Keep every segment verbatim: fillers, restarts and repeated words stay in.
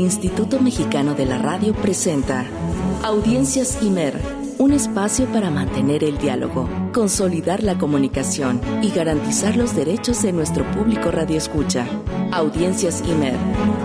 Instituto Mexicano de la Radio presenta Audiencias IMER, un espacio para mantener el diálogo, consolidar la comunicación y garantizar los derechos de nuestro público radioescucha. Audiencias IMER.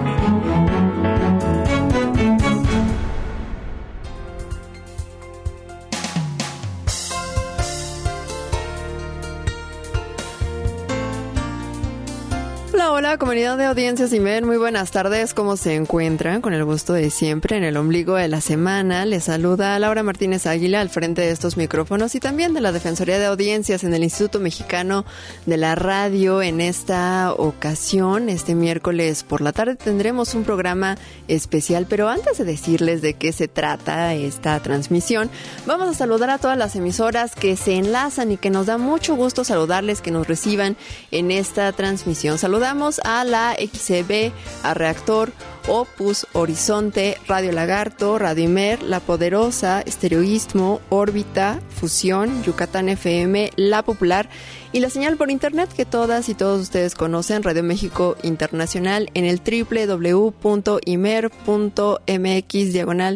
Hola, comunidad de Audiencias IMER, muy buenas tardes, ¿cómo se encuentran? Con el gusto de siempre, en el ombligo de la semana, les saluda Laura Martínez Águila al frente de estos micrófonos y también de la Defensoría de Audiencias en el Instituto Mexicano de la Radio. En esta ocasión, este miércoles por la tarde, tendremos un programa especial, pero antes de decirles de qué se trata esta transmisión, vamos a saludar a todas las emisoras que se enlazan y que nos da mucho gusto saludarles, que nos reciban en esta transmisión. Saludamos a la X C B, a Reactor, Opus, Horizonte, Radio Lagarto, Radio IMER, La Poderosa, Estéreo Istmo, Órbita, Fusión, Yucatán F M, La Popular y la señal por internet que todas y todos ustedes conocen, Radio México Internacional, en el doble u doble u doble u punto imer punto m x diagonal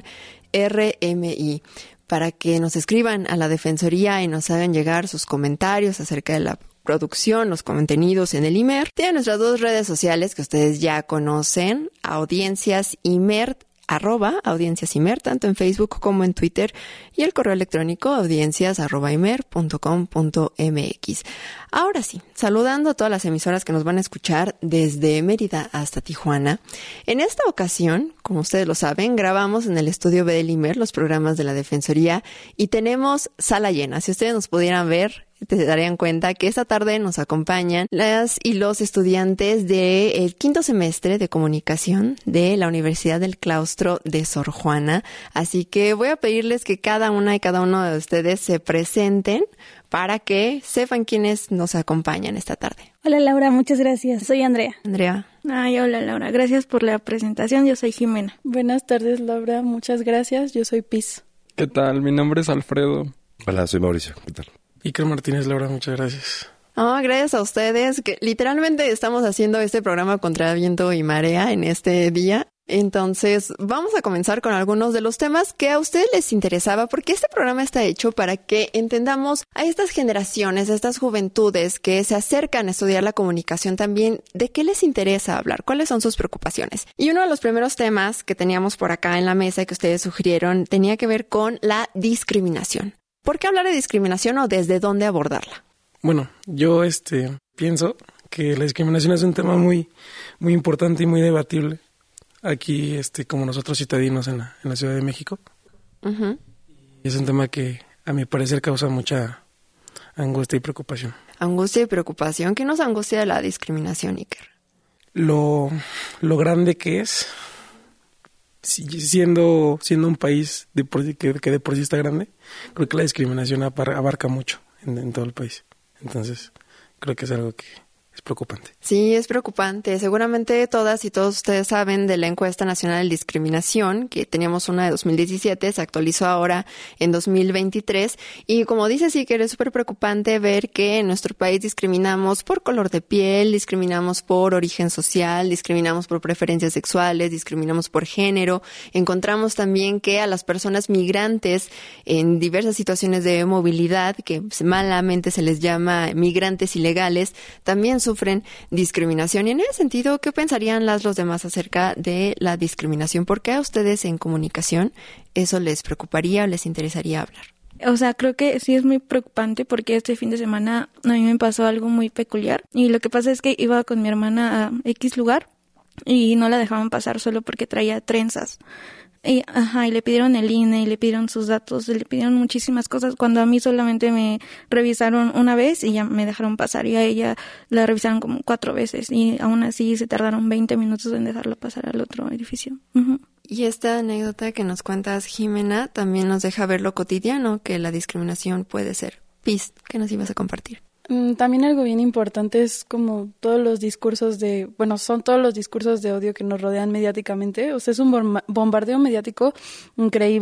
R M I, para que nos escriban a la Defensoría y nos hagan llegar sus comentarios acerca de la producción, los contenidos en el IMER. Tienen nuestras dos redes sociales que ustedes ya conocen, Audiencias IMER, arroba Audiencias IMER, tanto en Facebook como en Twitter, y el correo electrónico audiencias arroba imer punto com punto m x. Ahora sí, saludando a todas las emisoras que nos van a escuchar desde Mérida hasta Tijuana. En esta ocasión, como ustedes lo saben, grabamos en el estudio B del IMER los programas de la Defensoría y tenemos sala llena. Si ustedes nos pudieran ver, te darían cuenta que esta tarde nos acompañan las y los estudiantes del quinto semestre de comunicación de la Universidad del Claustro de Sor Juana. Así que voy a pedirles que cada una y cada uno de ustedes se presenten para que sepan quiénes nos acompañan esta tarde. Hola Laura, muchas gracias. Soy Andrea. Andrea. Ay, hola Laura, gracias por la presentación. Yo soy Jimena. Buenas tardes Laura, muchas gracias. Yo soy Piz. ¿Qué tal? Mi nombre es Alfredo. Hola, soy Mauricio. ¿Qué tal? Iker Martínez, Laura, muchas gracias. Oh, gracias a ustedes, que literalmente estamos haciendo este programa contra viento y marea en este día. Entonces, vamos a comenzar con algunos de los temas que a ustedes les interesaba, porque este programa está hecho para que entendamos a estas generaciones, a estas juventudes que se acercan a estudiar la comunicación también, de qué les interesa hablar, cuáles son sus preocupaciones. Y uno de los primeros temas que teníamos por acá en la mesa y que ustedes sugirieron tenía que ver con la discriminación. ¿Por qué hablar de discriminación o desde dónde abordarla? Bueno, yo este pienso que la discriminación es un tema muy, muy importante y muy debatible aquí, este, como nosotros citadinos en la, en la Ciudad de México. Uh-huh. Y es un tema que, a mi parecer, causa mucha angustia y preocupación. Angustia y preocupación. ¿Qué nos angustia de la discriminación, Iker? Lo, lo grande que es, siendo, siendo un país de por, que, que de por sí está grande, creo que la discriminación abarca mucho en, en todo el país. Entonces, creo que es algo que es preocupante. Sí, es preocupante. Seguramente todas y todos ustedes saben de la encuesta nacional de discriminación, que teníamos una de dos mil diecisiete, se actualizó ahora en dos mil veintitrés. Y como dice, sí que es súper preocupante ver que en nuestro país discriminamos por color de piel, discriminamos por origen social, discriminamos por preferencias sexuales, discriminamos por género. Encontramos también que a las personas migrantes en diversas situaciones de movilidad, que malamente se les llama migrantes ilegales, también sufren discriminación. Y en ese sentido, ¿qué pensarían las los demás acerca de la discriminación? ¿Por qué a ustedes en comunicación eso les preocuparía o les interesaría hablar? O sea, creo que sí es muy preocupante porque este fin de semana a mí me pasó algo muy peculiar. Y lo que pasa es que iba con mi hermana a X lugar y no la dejaban pasar solo porque traía trenzas. Y, ajá, y le pidieron el I N E, y le pidieron sus datos, y le pidieron muchísimas cosas, cuando a mí solamente me revisaron una vez y ya me dejaron pasar, y a ella la revisaron como cuatro veces, y aún así se tardaron veinte minutos en dejarla pasar al otro edificio. Uh-huh. Y esta anécdota que nos cuentas, Jimena, también nos deja ver lo cotidiano que la discriminación puede ser. Piz, ¿qué nos ibas a compartir? También algo bien importante es como todos los discursos de, bueno, son todos los discursos de odio que nos rodean mediáticamente. O sea, es un bombardeo mediático increíble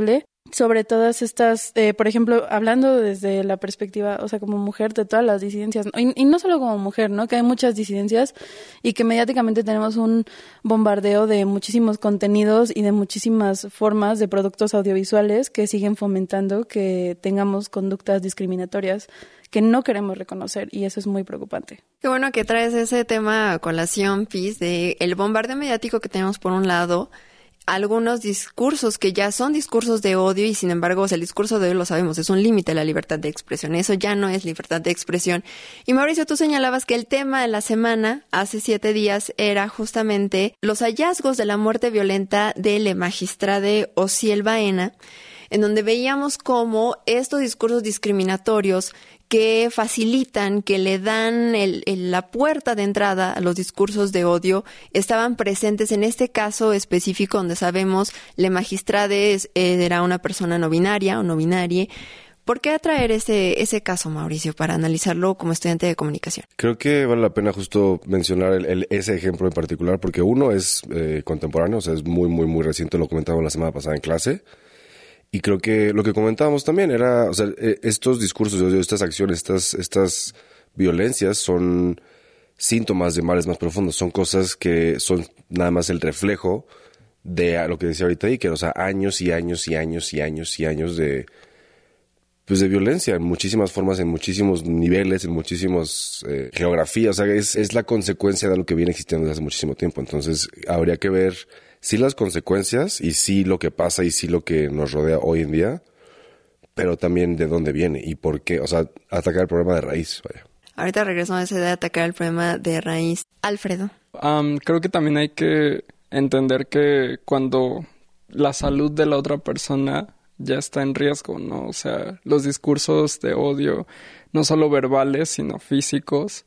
sobre todas estas, eh, por ejemplo, hablando desde la perspectiva, o sea, como mujer, de todas las disidencias, y, y no solo como mujer, ¿no? Que hay muchas disidencias y que mediáticamente tenemos un bombardeo de muchísimos contenidos y de muchísimas formas de productos audiovisuales que siguen fomentando que tengamos conductas discriminatorias que no queremos reconocer, y eso es muy preocupante. Qué bueno que traes ese tema a colación, Pis, de el bombardeo mediático que tenemos por un lado, algunos discursos que ya son discursos de odio y sin embargo, o sea, el discurso de odio lo sabemos, es un límite a la libertad de expresión. Eso ya no es libertad de expresión. Y Mauricio, tú señalabas que el tema de la semana, hace siete días, era justamente los hallazgos de la muerte violenta de la magistrada Osiel Baena, en donde veíamos cómo estos discursos discriminatorios que facilitan, que le dan el, el, la puerta de entrada a los discursos de odio, estaban presentes en este caso específico donde sabemos la magistrada es, eh, era una persona no binaria o no binaria. ¿Por qué atraer ese, ese caso, Mauricio, para analizarlo como estudiante de comunicación? Creo que vale la pena justo mencionar el, el, ese ejemplo en particular, porque uno es eh, contemporáneo, o sea, es muy, muy, muy reciente, lo comentábamos la semana pasada en clase. Y creo que lo que comentábamos también era, o sea, estos discursos de odio, estas acciones, estas, estas violencias son síntomas de males más profundos, son cosas que son nada más el reflejo de lo que decía ahorita Iker, o sea, años y años y años y años y años de, pues de violencia en muchísimas formas, en muchísimos niveles, en muchísimas eh, geografías, o sea, es, es la consecuencia de lo que viene existiendo desde hace muchísimo tiempo. Entonces, habría que ver sí las consecuencias y sí lo que pasa y sí lo que nos rodea hoy en día, pero también de dónde viene y por qué, o sea, atacar el problema de raíz, vaya. Ahorita regresamos a esa idea de atacar el problema de raíz. Alfredo. Um, creo que también hay que entender que cuando la salud de la otra persona ya está en riesgo, ¿no? O sea, los discursos de odio, no solo verbales, sino físicos,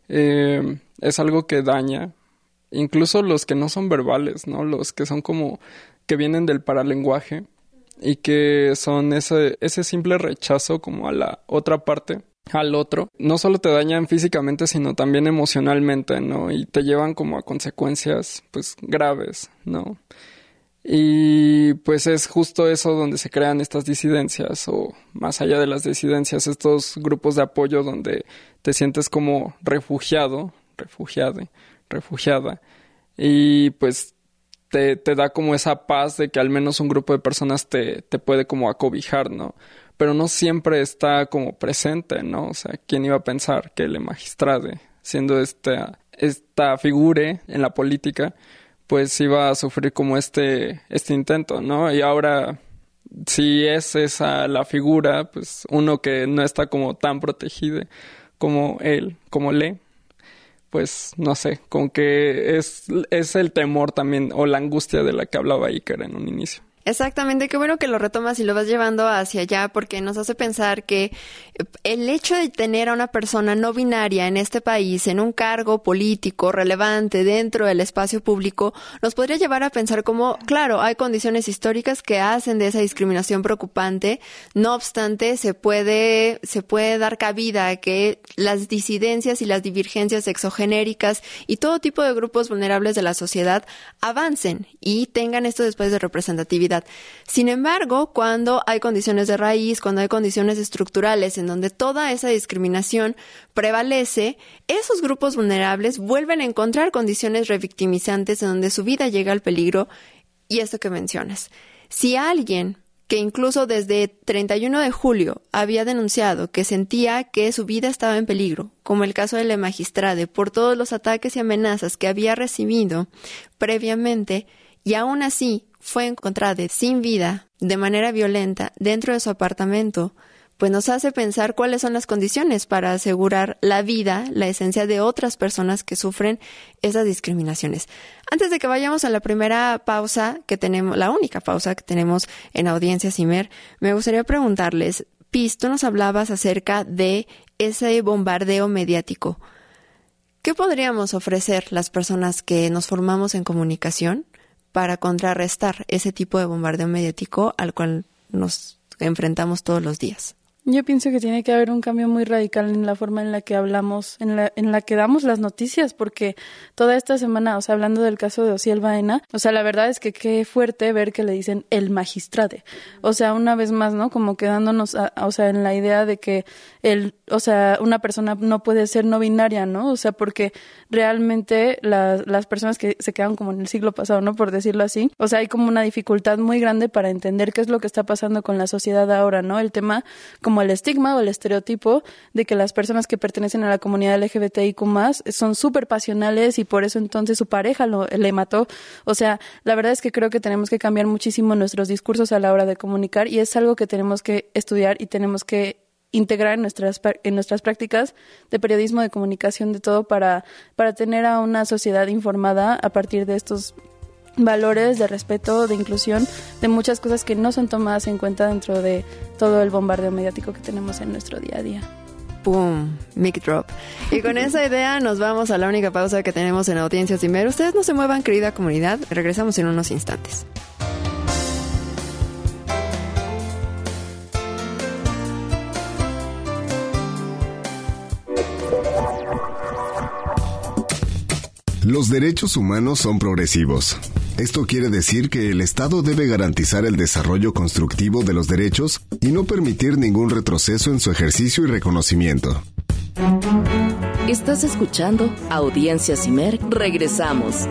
eh, es algo que daña. Incluso los que no son verbales, ¿no? Los que son como que vienen del paralenguaje y que son ese, ese simple rechazo como a la otra parte, al otro. No solo te dañan físicamente, sino también emocionalmente, ¿no? Y te llevan como a consecuencias, pues, graves, ¿no? Y pues es justo eso donde se crean estas disidencias o más allá de las disidencias, estos grupos de apoyo donde te sientes como refugiado, refugiade. refugiada y pues te, te da como esa paz de que al menos un grupo de personas te, te puede como acobijar, ¿no? Pero no siempre está como presente, ¿no? O sea, ¿quién iba a pensar que el magistrade, siendo esta, esta figura en la política, pues iba a sufrir como este, este intento, ¿no? Y ahora, si es esa la figura, pues uno que no está como tan protegido como él, como le, pues no sé, con que es, es el temor también o la angustia de la que hablaba Iker en un inicio. Exactamente, qué bueno que lo retomas y lo vas llevando hacia allá porque nos hace pensar que el hecho de tener a una persona no binaria en este país en un cargo político relevante dentro del espacio público nos podría llevar a pensar como, claro, hay condiciones históricas que hacen de esa discriminación preocupante, no obstante se puede, se puede dar cabida a que las disidencias y las divergencias exogenéricas y todo tipo de grupos vulnerables de la sociedad avancen y tengan estos espacios de representatividad. Sin embargo, cuando hay condiciones de raíz, cuando hay condiciones estructurales en donde toda esa discriminación prevalece, esos grupos vulnerables vuelven a encontrar condiciones revictimizantes en donde su vida llega al peligro. Y esto que mencionas, si alguien que incluso desde treinta y uno de julio había denunciado que sentía que su vida estaba en peligro, como el caso de la magistrada, por todos los ataques y amenazas que había recibido previamente, y aún así fue encontrada sin vida, de manera violenta, dentro de su apartamento, pues nos hace pensar cuáles son las condiciones para asegurar la vida, la esencia de otras personas que sufren esas discriminaciones. Antes de que vayamos a la primera pausa que tenemos, la única pausa que tenemos en Audiencias Imer, me gustaría preguntarles, Pis, tú nos hablabas acerca de ese bombardeo mediático. ¿Qué podríamos ofrecer las personas que nos formamos en comunicación para contrarrestar ese tipo de bombardeo mediático al cual nos enfrentamos todos los días? Yo pienso que tiene que haber un cambio muy radical en la forma en la que hablamos, en la en la que damos las noticias, porque toda esta semana, o sea, hablando del caso de Osiel Baena, o sea, la verdad es que qué fuerte ver que le dicen el magistrade. O sea, una vez más, ¿no? Como quedándonos, a, o sea, en la idea de que el, o sea, una persona no puede ser no binaria, ¿no? O sea, porque realmente las las personas que se quedan como en el siglo pasado, ¿no? Por decirlo así, o sea, hay como una dificultad muy grande para entender qué es lo que está pasando con la sociedad ahora, ¿no? El tema como el estigma o el estereotipo de que las personas que pertenecen a la comunidad L G B T I Q más, son súper pasionales y por eso entonces su pareja lo, le mató. O sea, la verdad es que creo que tenemos que cambiar muchísimo nuestros discursos a la hora de comunicar y es algo que tenemos que estudiar y tenemos que integrar en nuestras en nuestras prácticas de periodismo, de comunicación, de todo para, para tener a una sociedad informada a partir de estos valores de respeto, de inclusión, de muchas cosas que no son tomadas en cuenta dentro de todo el bombardeo mediático que tenemos en nuestro día a día. ¡Pum! Mic drop. Y con esa idea nos vamos a la única pausa que tenemos en Audiencias Imer. Ustedes no se muevan, querida comunidad. Regresamos en unos instantes. Los derechos humanos son progresivos. Esto quiere decir que el Estado debe garantizar el desarrollo constructivo de los derechos y no permitir ningún retroceso en su ejercicio y reconocimiento. Estás escuchando Audiencias Imer. Regresamos.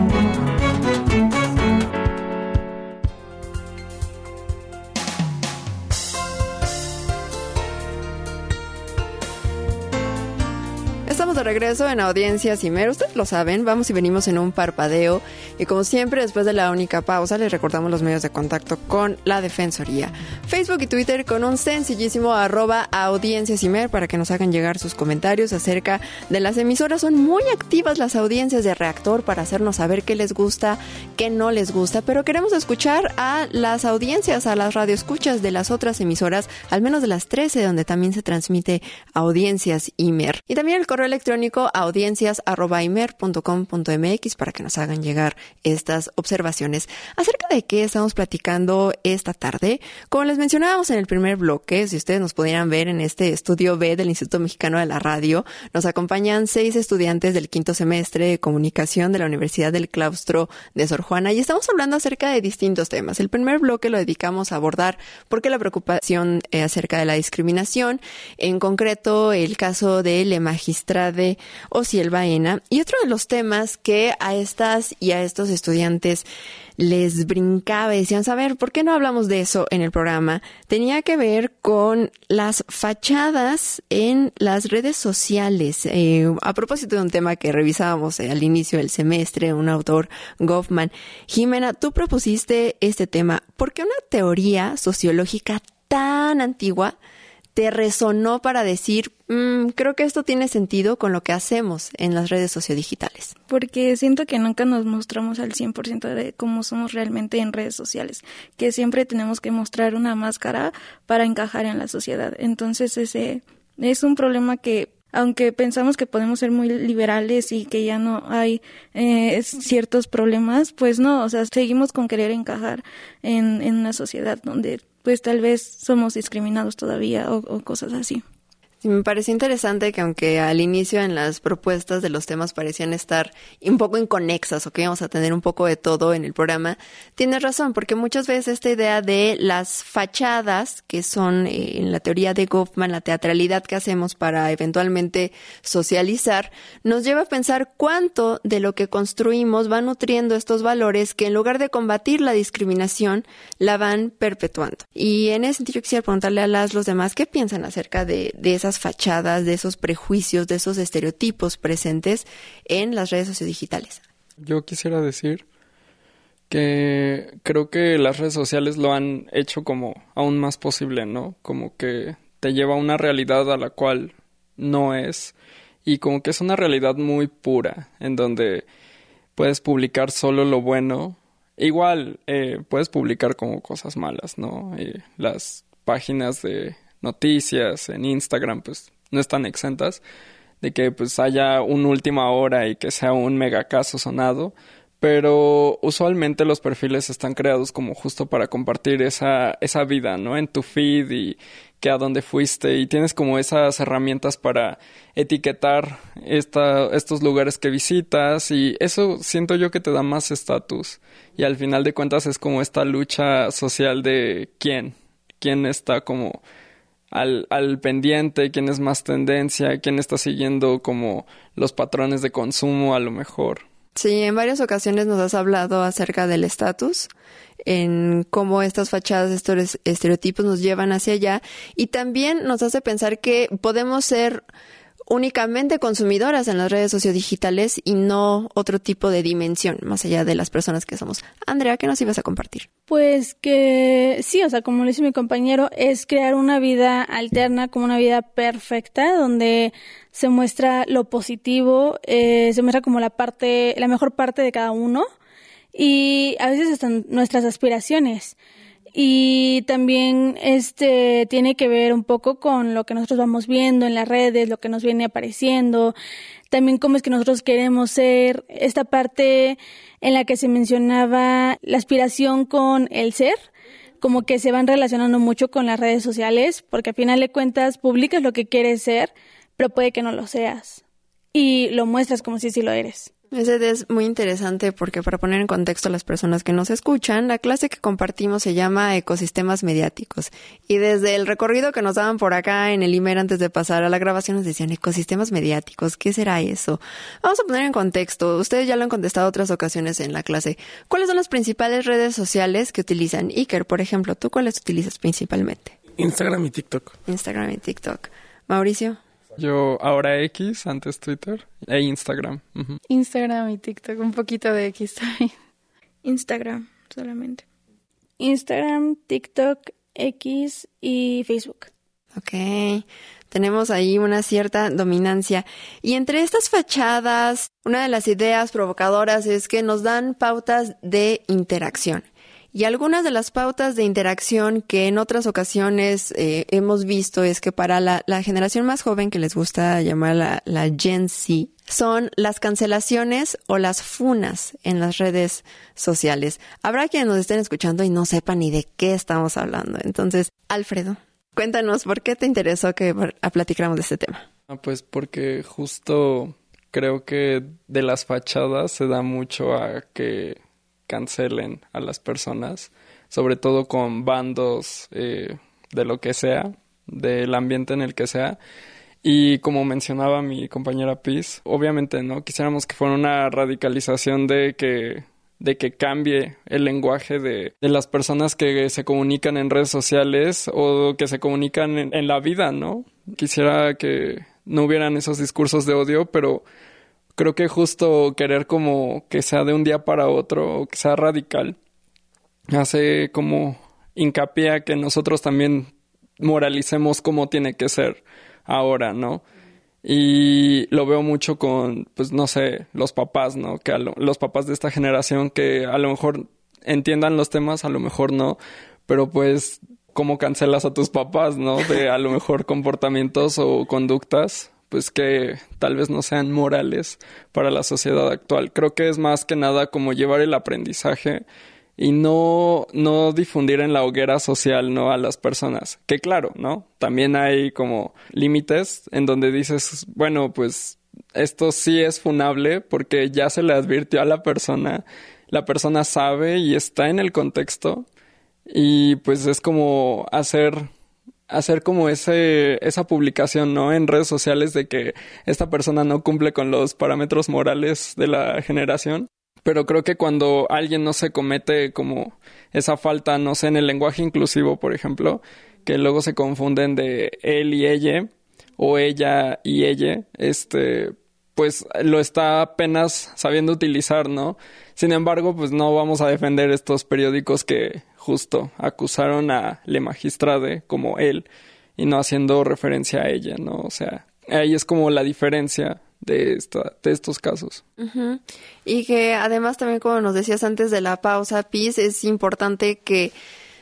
Estamos de regreso en Audiencias Imer. Ustedes lo saben, vamos y venimos en un parpadeo. Y como siempre, después de la única pausa, les recordamos los medios de contacto con la Defensoría. Facebook y Twitter con un sencillísimo arroba Audiencias Imer para que nos hagan llegar sus comentarios acerca de las emisoras. Son muy activas las audiencias de Reactor para hacernos saber qué les gusta, qué no les gusta. Pero queremos escuchar a las audiencias, a las radioescuchas de las otras emisoras, al menos de las trece, donde también se transmite Audiencias Imer. Y también el correo electrónico audiencias arroba imer punto com punto mx para que nos hagan llegar estas observaciones. ¿Acerca de qué estamos platicando esta tarde? Como les mencionábamos en el primer bloque, si ustedes nos pudieran ver en este estudio B del Instituto Mexicano de la Radio, nos acompañan seis estudiantes del quinto semestre de comunicación de la Universidad del Claustro de Sor Juana y estamos hablando acerca de distintos temas. El primer bloque lo dedicamos a abordar por qué la preocupación eh, acerca de la discriminación, en concreto el caso de la magistrada de Osiel Baena, y otro de los temas que a estas y a estos estudiantes les brincaba y decían, saber, ¿por qué no hablamos de eso en el programa? Tenía que ver con las fachadas en las redes sociales. Eh, a propósito de un tema que revisábamos eh, al inicio del semestre, un autor, Goffman. Jimena, tú propusiste este tema. ¿Por qué una teoría sociológica tan antigua te resonó para decir, mmm, creo que esto tiene sentido con lo que hacemos en las redes sociodigitales? Porque siento que nunca nos mostramos al cien por ciento de cómo somos realmente en redes sociales, que siempre tenemos que mostrar una máscara para encajar en la sociedad. Entonces ese es un problema que, aunque pensamos que podemos ser muy liberales y que ya no hay eh, ciertos problemas, pues no, o sea, seguimos con querer encajar en, en una sociedad donde pues tal vez somos discriminados todavía o, o cosas así. Sí, me pareció interesante que aunque al inicio en las propuestas de los temas parecían estar un poco inconexas o que íbamos a tener un poco de todo en el programa, tienes razón, porque muchas veces esta idea de las fachadas, que son eh, en la teoría de Goffman, la teatralidad que hacemos para eventualmente socializar, nos lleva a pensar cuánto de lo que construimos va nutriendo estos valores que en lugar de combatir la discriminación, la van perpetuando. Y en ese sentido yo quisiera preguntarle a las los demás, ¿qué piensan acerca de, de esas fachadas, de esos prejuicios, de esos estereotipos presentes en las redes sociodigitales? Yo quisiera decir que creo que las redes sociales lo han hecho como aún más posible, ¿no? Como que te lleva a una realidad a la cual no es, y como que es una realidad muy pura, en donde puedes publicar solo lo bueno. Igual eh, puedes publicar como cosas malas, ¿no? Eh, las páginas de noticias en Instagram pues no están exentas de que pues haya una última hora y que sea un mega caso sonado, pero usualmente los perfiles están creados como justo para compartir esa, esa vida, ¿no? En tu feed y que a dónde fuiste, y tienes como esas herramientas para etiquetar esta, estos lugares que visitas, y eso siento yo que te da más estatus, y al final de cuentas es como esta lucha social de quién, quién está como al, al pendiente, quién es más tendencia, quién está siguiendo como los patrones de consumo a lo mejor. Sí, en varias ocasiones nos has hablado acerca del estatus, en cómo estas fachadas, estos estereotipos nos llevan hacia allá, y también nos hace pensar que podemos ser únicamente consumidoras en las redes sociodigitales y no otro tipo de dimensión, más allá de las personas que somos. Andrea, ¿qué nos ibas a compartir? Pues que sí, o sea, como lo dice mi compañero, es crear una vida alterna, como una vida perfecta, donde se muestra lo positivo, eh, se muestra como la parte, la mejor parte de cada uno, y a veces están nuestras aspiraciones. Y también este tiene que ver un poco con lo que nosotros vamos viendo en las redes, lo que nos viene apareciendo, también cómo es que nosotros queremos ser, esta parte en la que se mencionaba la aspiración con el ser, como que se van relacionando mucho con las redes sociales, porque al final de cuentas publicas lo que quieres ser, pero puede que no lo seas, y lo muestras como si sí lo eres. Ese es muy interesante porque, para poner en contexto a las personas que nos escuchan, la clase que compartimos se llama Ecosistemas Mediáticos, y desde el recorrido que nos daban por acá en el Imer antes de pasar a la grabación nos decían ecosistemas mediáticos, ¿qué será eso? Vamos a poner en contexto, ustedes ya lo han contestado otras ocasiones en la clase. ¿Cuáles son las principales redes sociales que utilizan? Iker, por ejemplo, ¿tú cuáles utilizas principalmente? Instagram y TikTok. Instagram y TikTok. Mauricio. Yo ahora X, antes Twitter, e Instagram. Uh-huh. Instagram y TikTok, un poquito de X también. Instagram, solamente. Instagram, TikTok, X y Facebook. Ok, tenemos ahí una cierta dominancia. Y entre estas fachadas, una de las ideas provocadoras es que nos dan pautas de interacción. Y algunas de las pautas de interacción que en otras ocasiones eh, hemos visto es que para la, la generación más joven, que les gusta llamar la, la Gen Z, son las cancelaciones o las funas en las redes sociales. Habrá quienes nos estén escuchando y no sepan ni de qué estamos hablando. Entonces, Alfredo, cuéntanos, ¿por qué te interesó que platicáramos de este tema? Ah, pues porque justo creo que de las fachadas se da mucho a que cancelen a las personas, sobre todo con bandos eh, de lo que sea, del ambiente en el que sea. Y como mencionaba mi compañera Piz, obviamente no quisiéramos que fuera una radicalización de que de que cambie el lenguaje de, de las personas que se comunican en redes sociales o que se comunican en, en la vida, ¿no? Quisiera que no hubieran esos discursos de odio, pero creo que justo querer como que sea de un día para otro o que sea radical hace como hincapié a que nosotros también moralicemos cómo tiene que ser ahora, ¿no? Y lo veo mucho con, pues no sé, los papás, ¿no? Que a lo, los papás de esta generación que a lo mejor entiendan los temas, a lo mejor no, pero pues cómo cancelas a tus papás, ¿no? De a lo mejor comportamientos o conductas pues que tal vez no sean morales para la sociedad actual. Creo que es más que nada como llevar el aprendizaje y no, no difundir en la hoguera social, ¿no? A las personas. Que claro, ¿no? También hay como límites en donde dices, bueno, pues esto sí es funable porque ya se le advirtió a la persona, la persona sabe y está en el contexto, y pues es como hacer... hacer como ese esa publicación, ¿no? En redes sociales de que esta persona no cumple con los parámetros morales de la generación. Pero creo que cuando alguien no se comete como esa falta, no sé, en el lenguaje inclusivo, por ejemplo, que luego se confunden de él y ella, o ella y ella, este, pues lo está apenas sabiendo utilizar, ¿no? Sin embargo, pues no vamos a defender estos periódicos que justo acusaron a Le Magistrade como él y no haciendo referencia a ella, ¿no? O sea, ahí es como la diferencia de esta, de estos casos. Uh-huh. Y que además también, como nos decías antes de la pausa, Piz, es importante que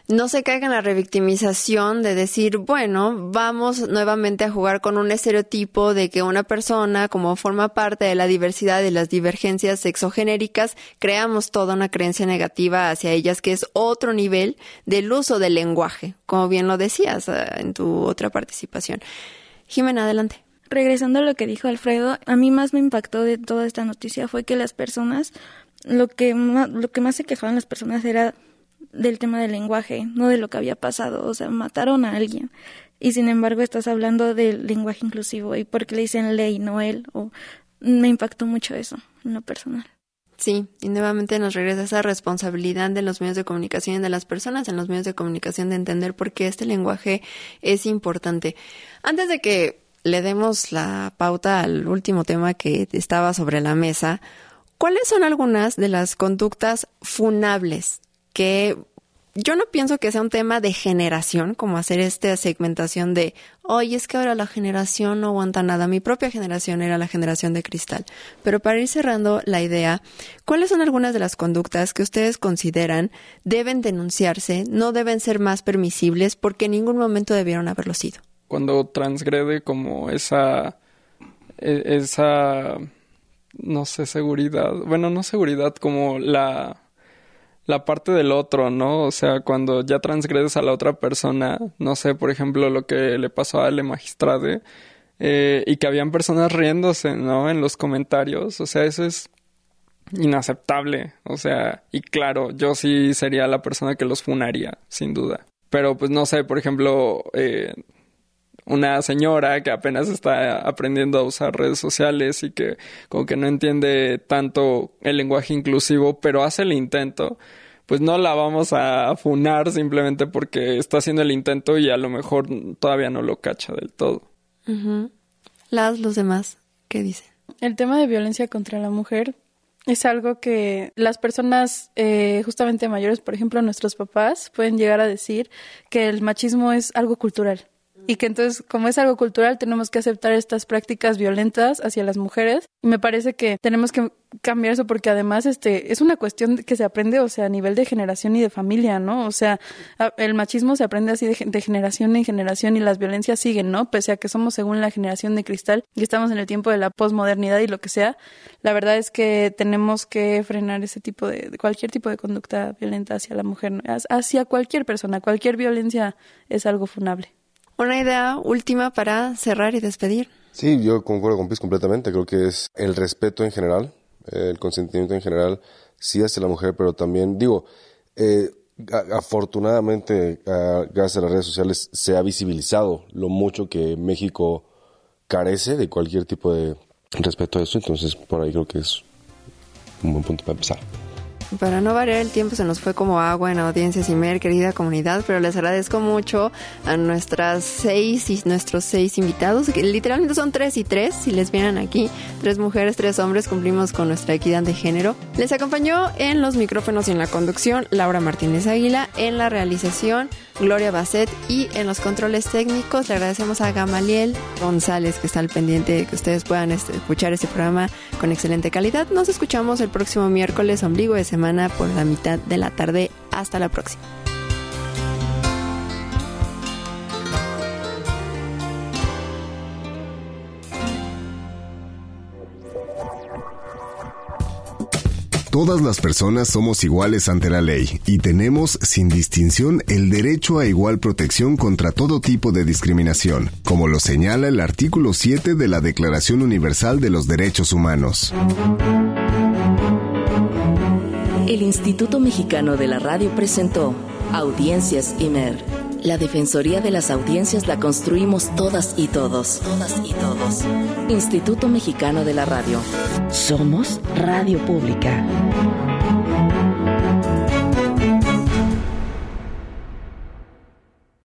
no se caiga en la revictimización de decir, bueno, vamos nuevamente a jugar con un estereotipo de que una persona, como forma parte de la diversidad y las divergencias sexogenéricas, creamos toda una creencia negativa hacia ellas, que es otro nivel del uso del lenguaje, como bien lo decías en tu otra participación. Jimena, adelante. Regresando a lo que dijo Alfredo, a mí más me impactó de toda esta noticia fue que las personas, lo que más, lo que más se quejaban las personas era del tema del lenguaje, no de lo que había pasado. O sea, mataron a alguien y sin embargo estás hablando del lenguaje inclusivo y porque le dicen ley, no él. O me impactó mucho eso en lo personal. Sí, y nuevamente nos regresa esa responsabilidad de los medios de comunicación y de las personas en los medios de comunicación de entender por qué este lenguaje es importante. Antes de que le demos la pauta al último tema que estaba sobre la mesa, ¿cuáles son algunas de las conductas funables que yo no pienso que sea un tema de generación, como hacer esta segmentación de, oye, es que ahora la generación no aguanta nada? Mi propia generación era la generación de cristal. Pero para ir cerrando la idea, ¿cuáles son algunas de las conductas que ustedes consideran deben denunciarse, no deben ser más permisibles porque en ningún momento debieron haberlo sido? Cuando transgrede como esa, esa, no sé, seguridad, bueno, no seguridad, como la, la parte del otro, ¿no? O sea, cuando ya transgredes a la otra persona, no sé, por ejemplo, lo que le pasó a Ale Magistrade, eh, y que habían personas riéndose, ¿no? En los comentarios, o sea, eso es inaceptable, o sea, y claro, yo sí sería la persona que los funaría, sin duda. Pero, pues, no sé, por ejemplo, eh, una señora que apenas está aprendiendo a usar redes sociales y que como que no entiende tanto el lenguaje inclusivo, pero hace el intento, pues no la vamos a funar simplemente porque está haciendo el intento y a lo mejor todavía no lo cacha del todo. Uh-huh. Las, los demás, ¿qué dicen? El tema de violencia contra la mujer es algo que las personas eh, justamente mayores, por ejemplo nuestros papás, pueden llegar a decir que el machismo es algo cultural. Y que entonces, como es algo cultural, tenemos que aceptar estas prácticas violentas hacia las mujeres. Y me parece que tenemos que cambiar eso porque además este es una cuestión que se aprende, o sea, a nivel de generación y de familia, ¿no? O sea, el machismo se aprende así de, de generación en generación y las violencias siguen, ¿no? Pese a que somos según la generación de cristal y estamos en el tiempo de la posmodernidad y lo que sea, la verdad es que tenemos que frenar ese tipo de, de cualquier tipo de conducta violenta hacia la mujer, ¿no? Hacia cualquier persona. Cualquier violencia es algo funable. Una idea última para cerrar y despedir. Sí, yo concuerdo con Pis completamente. Creo que es el respeto en general, el consentimiento en general, sí hacia la mujer, pero también, digo, eh, afortunadamente, uh, gracias a las redes sociales, se ha visibilizado lo mucho que México carece de cualquier tipo de respeto a eso. Entonces, por ahí creo que es un buen punto para empezar. Para no variar el tiempo se nos fue como agua en Audiencias Imer, querida comunidad, pero les agradezco mucho a nuestras seis y nuestros seis invitados, que literalmente son tres y tres, si les vienen aquí, tres mujeres, tres hombres, cumplimos con nuestra equidad de género. Les acompañó en los micrófonos y en la conducción Laura Martínez Águila, en la realización Gloria Basset y en los controles técnicos le agradecemos a Gamaliel González, que está al pendiente de que ustedes puedan este, escuchar este programa con excelente calidad. Nos escuchamos el próximo miércoles, ombligo de semana, por la mitad de la tarde. Hasta la próxima. Todas las personas somos iguales ante la ley y tenemos, sin distinción, el derecho a igual protección contra todo tipo de discriminación, como lo señala el artículo siete de la Declaración Universal de los Derechos Humanos. El Instituto Mexicano de la Radio presentó Audiencias Imer. La Defensoría de las Audiencias la construimos todas y todos. Todas y todos. Instituto Mexicano de la Radio. Somos Radio Pública.